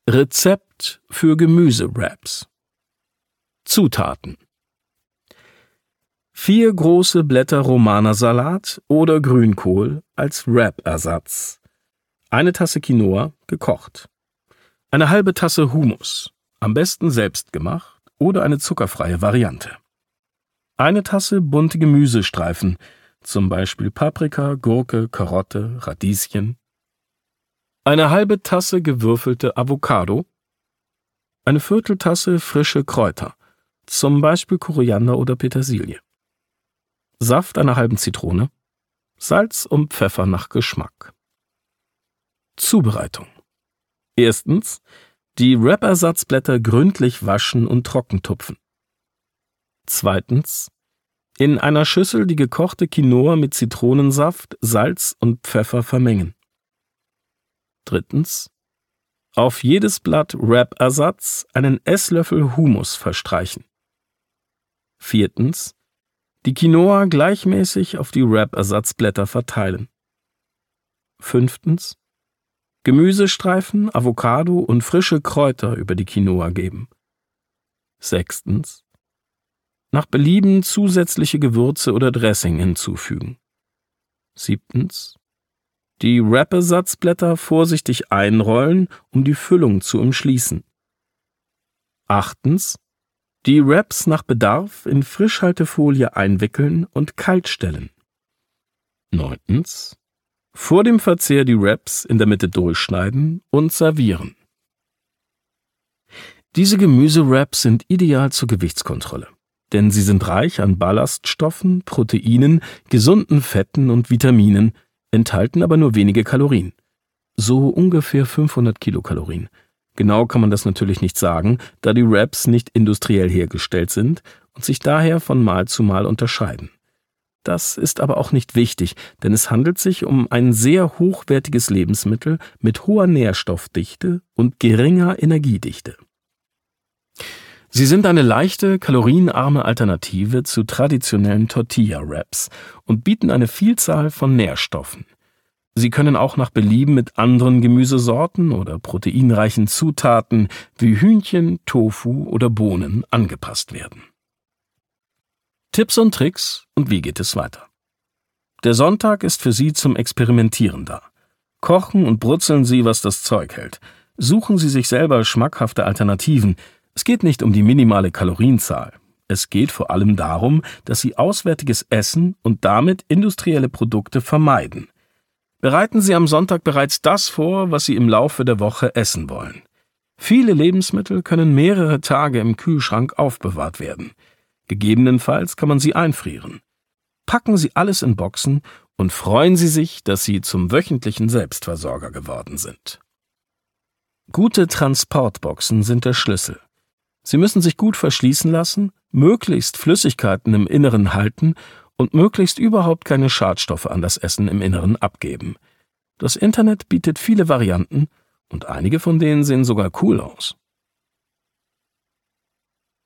Rezept für Gemüsewraps. Zutaten: 4 große Blätter Romana-Salat oder Grünkohl als Wrap-Ersatz, 1 Tasse Quinoa, gekocht, eine halbe Tasse Hummus, am besten selbst gemacht oder eine zuckerfreie Variante, 1 Tasse bunte Gemüsestreifen, zum Beispiel Paprika, Gurke, Karotte, Radieschen, eine halbe Tasse gewürfelte Avocado, eine Vierteltasse frische Kräuter, zum Beispiel Koriander oder Petersilie, Saft einer halben Zitrone, Salz und Pfeffer nach Geschmack. Zubereitung: Erstens, die Wrap-Ersatzblätter gründlich waschen und trockentupfen. Zweitens, in einer Schüssel die gekochte Quinoa mit Zitronensaft, Salz und Pfeffer vermengen. Drittens, auf jedes Blatt Wrap-Ersatz einen Esslöffel Hummus verstreichen. Viertens, die Quinoa gleichmäßig auf die Wrap-Ersatzblätter verteilen. Fünftens, Gemüsestreifen, Avocado und frische Kräuter über die Quinoa geben. Sechstens, nach Belieben zusätzliche Gewürze oder Dressing hinzufügen. Siebtens, die Wrap-Ersatzblätter vorsichtig einrollen, um die Füllung zu umschließen. Achtens, die Wraps nach Bedarf in Frischhaltefolie einwickeln und kaltstellen. Neuntens, vor dem Verzehr die Wraps in der Mitte durchschneiden und servieren. Diese Gemüsewraps sind ideal zur Gewichtskontrolle, denn sie sind reich an Ballaststoffen, Proteinen, gesunden Fetten und Vitaminen, enthalten aber nur wenige Kalorien. So ungefähr 500 Kilokalorien. Genau kann man das natürlich nicht sagen, da die Wraps nicht industriell hergestellt sind und sich daher von Mal zu Mal unterscheiden. Das ist aber auch nicht wichtig, denn es handelt sich um ein sehr hochwertiges Lebensmittel mit hoher Nährstoffdichte und geringer Energiedichte. Sie sind eine leichte, kalorienarme Alternative zu traditionellen Tortilla-Wraps und bieten eine Vielzahl von Nährstoffen. Sie können auch nach Belieben mit anderen Gemüsesorten oder proteinreichen Zutaten wie Hühnchen, Tofu oder Bohnen angepasst werden. Tipps und Tricks und wie geht es weiter? Der Sonntag ist für Sie zum Experimentieren da. Kochen und brutzeln Sie, was das Zeug hält. Suchen Sie sich selber schmackhafte Alternativen. Es geht nicht um die minimale Kalorienzahl. Es geht vor allem darum, dass Sie auswärtiges Essen und damit industrielle Produkte vermeiden. Bereiten Sie am Sonntag bereits das vor, was Sie im Laufe der Woche essen wollen. Viele Lebensmittel können mehrere Tage im Kühlschrank aufbewahrt werden. Gegebenenfalls kann man sie einfrieren. Packen Sie alles in Boxen und freuen Sie sich, dass Sie zum wöchentlichen Selbstversorger geworden sind. Gute Transportboxen sind der Schlüssel. Sie müssen sich gut verschließen lassen, möglichst Flüssigkeiten im Inneren halten und möglichst überhaupt keine Schadstoffe an das Essen im Inneren abgeben. Das Internet bietet viele Varianten und einige von denen sehen sogar cool aus.